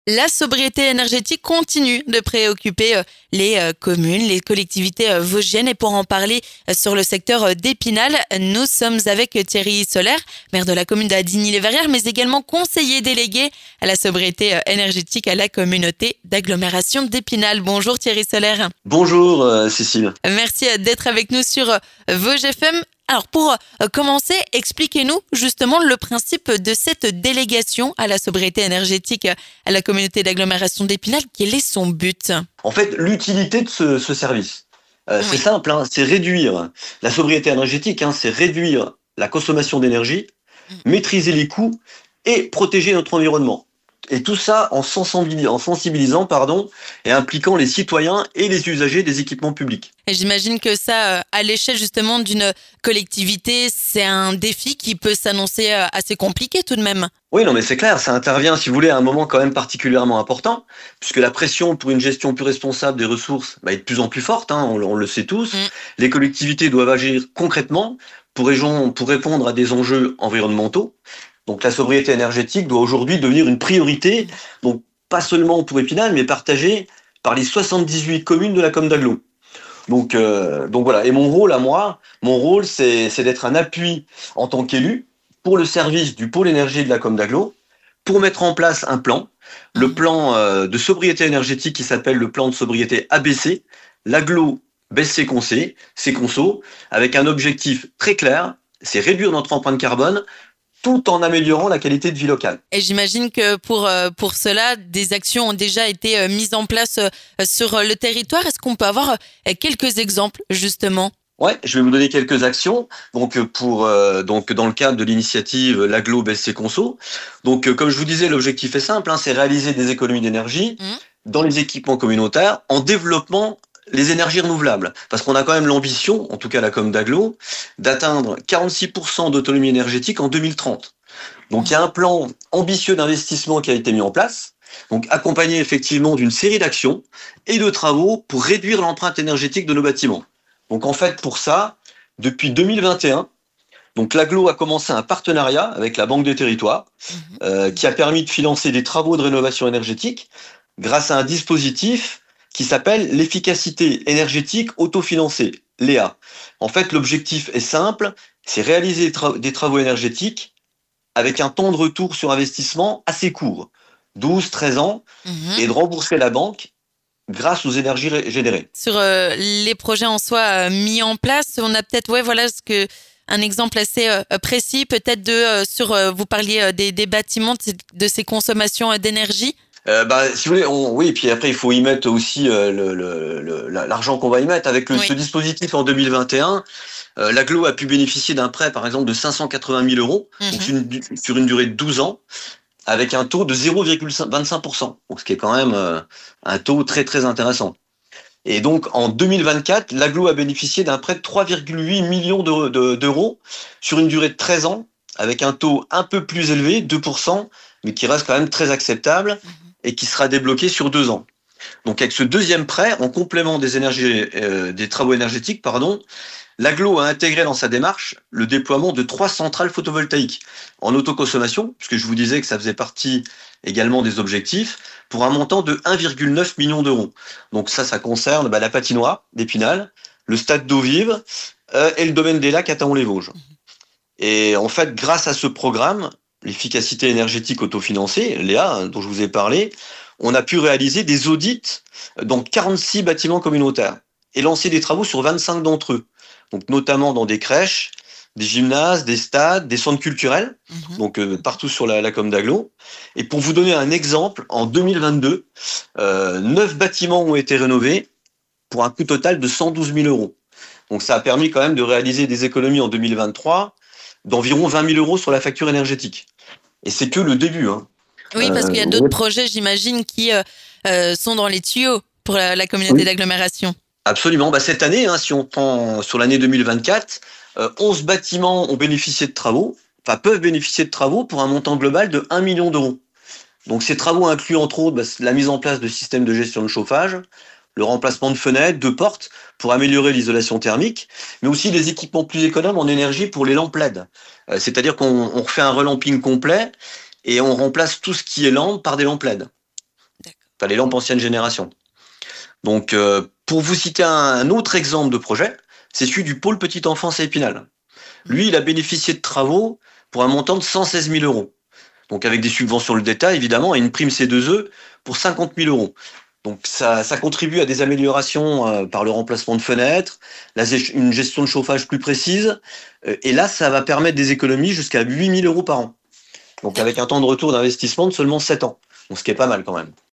La sobriété énergétique continue de préoccuper les communes, les collectivités vosgiennes. Et pour en parler sur le secteur d'Épinal, nous sommes avec Thierry Solaire, maire de la commune d'Adigny-les-Verrières, mais également conseiller délégué à la sobriété énergétique à la communauté d'agglomération d'Épinal. Bonjour Thierry Solaire. Bonjour Cécile. Merci d'être avec nous sur Vosges FM. Alors pour commencer, expliquez-nous justement le principe de cette délégation à la sobriété énergétique à la communauté d'agglomération d'Épinal. Quel est son but ? En fait, l'utilité de ce service, Oui. c'est simple, c'est réduire la sobriété énergétique, c'est réduire la consommation d'énergie, maîtriser les coûts et protéger notre environnement. Et tout ça en sensibilisant et impliquant les citoyens et les usagers des équipements publics. Et j'imagine que ça, à l'échelle justement d'une collectivité, c'est un défi qui peut s'annoncer assez compliqué tout de même. Oui, non, mais c'est clair, ça intervient, si vous voulez, à un moment quand même particulièrement important, puisque la pression pour une gestion plus responsable des ressources est de plus en plus forte, on le sait tous. Les collectivités doivent agir concrètement pour répondre à des enjeux environnementaux. Donc la sobriété énergétique doit aujourd'hui devenir une priorité, donc pas seulement pour Épinal, mais partagée par les 78 communes de la Comm d'Agglo. Donc voilà. Et mon rôle, c'est d'être un appui en tant qu'élu pour le service du pôle énergie de la Comm d'Agglo, pour mettre en place un plan, le plan de sobriété énergétique qui s'appelle le plan de sobriété ABC, l'Agglo baisse ses consos, avec un objectif très clair, c'est réduire notre empreinte carbone, tout en améliorant la qualité de vie locale. Et j'imagine que pour cela, des actions ont déjà été mises en place sur le territoire. Est-ce qu'on peut avoir quelques exemples, justement ? Ouais, je vais vous donner quelques actions. Donc dans le cadre de l'initiative l'Agglo baisse ses consos. Donc comme je vous disais, l'objectif est simple, c'est réaliser des économies d'énergie dans les équipements communautaires en développant les énergies renouvelables. Parce qu'on a quand même l'ambition, en tout cas la Comm d'Agglo, d'atteindre 46% d'autonomie énergétique en 2030. Donc il y a un plan ambitieux d'investissement qui a été mis en place, donc accompagné effectivement d'une série d'actions et de travaux pour réduire l'empreinte énergétique de nos bâtiments. Donc en fait pour ça, depuis 2021, donc l'Agglo a commencé un partenariat avec la Banque des Territoires qui a permis de financer des travaux de rénovation énergétique grâce à un dispositif qui s'appelle l'efficacité énergétique autofinancée, l'EA. En fait, l'objectif est simple, c'est réaliser des travaux énergétiques avec un temps de retour sur investissement assez court, 12-13 ans, et de rembourser la banque grâce aux énergies générées. Sur les projets en soi mis en place, on a peut-être un exemple assez précis, peut-être vous parliez des bâtiments, de ces consommations d'énergie. Si vous voulez, oui, puis après il faut y mettre aussi l'argent qu'on va y mettre. Avec ce dispositif en 2021, l'Agglo a pu bénéficier d'un prêt, par exemple, de 580 000 euros donc sur une durée de 12 ans, avec un taux de 0,25%, donc ce qui est quand même un taux très très intéressant. Et donc en 2024, l'Agglo a bénéficié d'un prêt de 3,8 millions d'euros sur une durée de 13 ans, avec un taux un peu plus élevé, 2%, mais qui reste quand même très acceptable et qui sera débloqué sur 2 ans. Donc avec ce deuxième prêt, en complément des travaux énergétiques, l'Agglo a intégré dans sa démarche le déploiement de 3 centrales photovoltaïques en autoconsommation, puisque je vous disais que ça faisait partie également des objectifs, pour un montant de 1,9 million d'euros. Donc ça concerne la patinoire d'Épinal, le stade d'eau vive et le domaine des lacs à Taon-les-Vosges. Et en fait, grâce à ce programme, l'efficacité énergétique autofinancée, l'EA, dont je vous ai parlé, on a pu réaliser des audits dans 46 bâtiments communautaires et lancer des travaux sur 25 d'entre eux. Donc notamment dans des crèches, des gymnases, des stades, des centres culturels, donc partout sur la Comm d'Agglo. Et pour vous donner un exemple, en 2022, 9 bâtiments ont été rénovés pour un coût total de 112 000 euros. Donc ça a permis quand même de réaliser des économies en 2023 d'environ 20 000 euros sur la facture énergétique. Et c'est que le début. Oui, parce qu'il y a d'autres projets, j'imagine, qui sont dans les tuyaux pour la communauté d'agglomération. Absolument. Cette année, si on prend sur l'année 2024, 11 bâtiments ont bénéficié de travaux, peuvent bénéficier de travaux pour un montant global de 1 million d'euros. Donc ces travaux incluent entre autres la mise en place de systèmes de gestion de chauffage, le remplacement de fenêtres, de portes pour améliorer l'isolation thermique, mais aussi des équipements plus économes en énergie pour les lampes LED. C'est-à-dire qu'on refait un relamping complet et on remplace tout ce qui est lampe par des lampes LED. enfin les lampes ancienne génération. Donc, pour vous citer un autre exemple de projet, c'est celui du pôle petite enfance à Épinal. Lui, il a bénéficié de travaux pour un montant de 116 000 euros. Donc, avec des subventions le détail, évidemment, et une prime C2E pour 50 000 euros. Donc, ça contribue à des améliorations par le remplacement de fenêtres, une gestion de chauffage plus précise. Et là, ça va permettre des économies jusqu'à 8 000 euros par an. Donc, avec un temps de retour d'investissement de seulement 7 ans. Donc, ce qui est pas mal quand même.